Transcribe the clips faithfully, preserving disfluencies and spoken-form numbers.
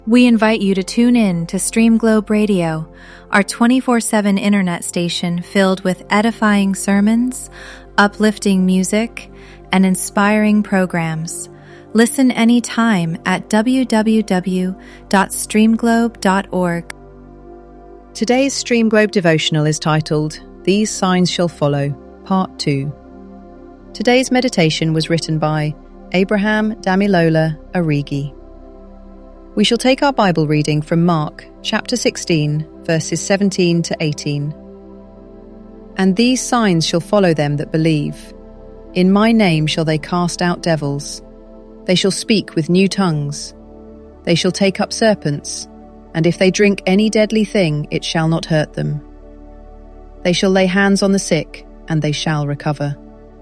We invite you to tune in to Stream Globe Radio, our twenty-four seven internet station filled with edifying sermons, uplifting music, and inspiring programs. Listen anytime at w w w dot stream globe dot org. Today's Stream Globe devotional is titled, These Signs Shall Follow, Part two. Today's meditation was written by Abraham Damilola Origi. We shall take our Bible reading from Mark, chapter sixteen, verses seventeen to eighteen. And these signs shall follow them that believe. In my name shall they cast out devils. They shall speak with new tongues. They shall take up serpents, and if they drink any deadly thing, it shall not hurt them. They shall lay hands on the sick, and they shall recover.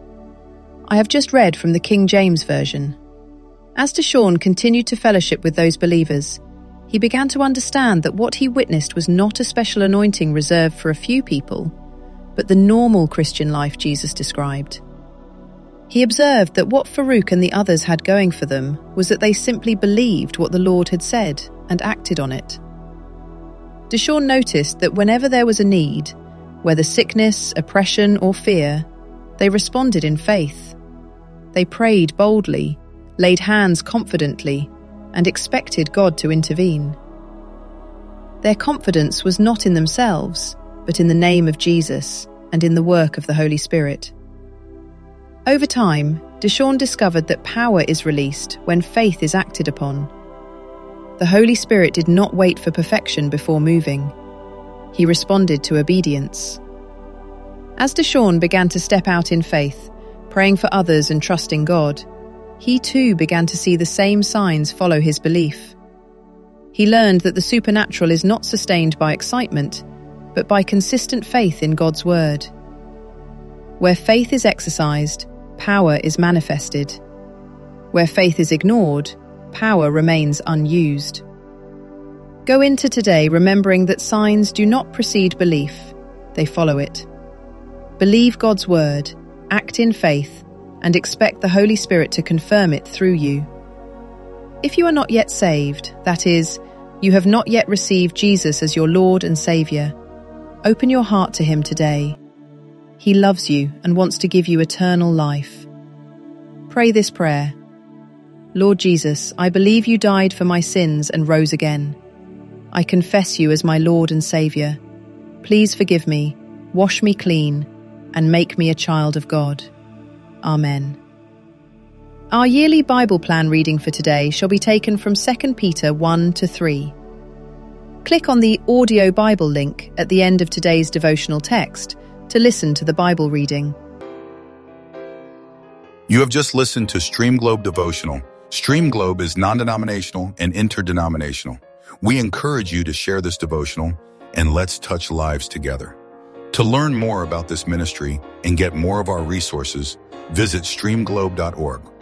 I have just read from the King James Version. As Deshaun continued to fellowship with those believers, he began to understand that what he witnessed was not a special anointing reserved for a few people, but the normal Christian life Jesus described. He observed that what Farouk and the others had going for them was that they simply believed what the Lord had said and acted on it. Deshaun noticed that whenever there was a need, whether sickness, oppression, or fear, they responded in faith. They prayed boldly, laid hands confidently, and expected God to intervene. Their confidence was not in themselves, but in the name of Jesus and in the work of the Holy Spirit. Over time, Deshaun discovered that power is released when faith is acted upon. The Holy Spirit did not wait for perfection before moving. He responded to obedience. As Deshaun began to step out in faith, praying for others and trusting God, he too began to see the same signs follow his belief. He learned that the supernatural is not sustained by excitement, but by consistent faith in God's word. Where faith is exercised, power is manifested. Where faith is ignored, power remains unused. Go into today remembering that signs do not precede belief, they follow it. Believe God's word, act in faith, and expect the Holy Spirit to confirm it through you. If you are not yet saved, that is, you have not yet received Jesus as your Lord and Saviour, open your heart to Him today. He loves you and wants to give you eternal life. Pray this prayer. Lord Jesus, I believe you died for my sins and rose again. I confess you as my Lord and Saviour. Please forgive me, wash me clean, and make me a child of God. Amen. Our yearly Bible plan reading for today shall be taken from Second Peter one to three. Click on the audio Bible link at the end of today's devotional text to listen to the Bible reading. You have just listened to Stream Globe Devotional. Stream Globe is non-denominational and interdenominational. We encourage you to share this devotional and let's touch lives together. To learn more about this ministry and get more of our resources, visit stream globe dot org.